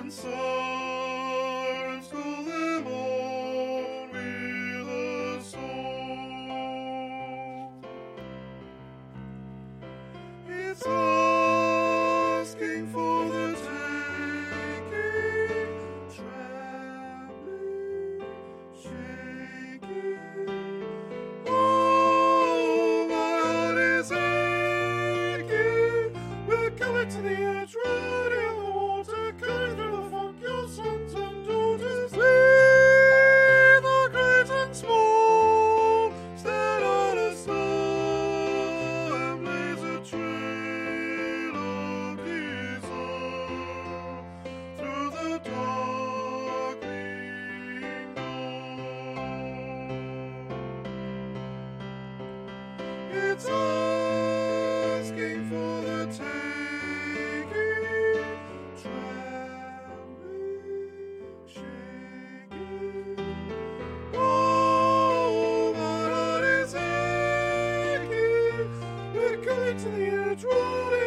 and sirens call them on with a song. It's asking for the taking, trembling, shaking. Oh, my heart is aching. We're coming to the edge, right in the water, cutting through the fog. Your sons and daughters, leave the great and small, stand on a star and blaze a trail of desire through the darkening dawn. It's asking for the taking, trembling, shaking. Oh, my heart is aching. We're coming to the edge, rolling.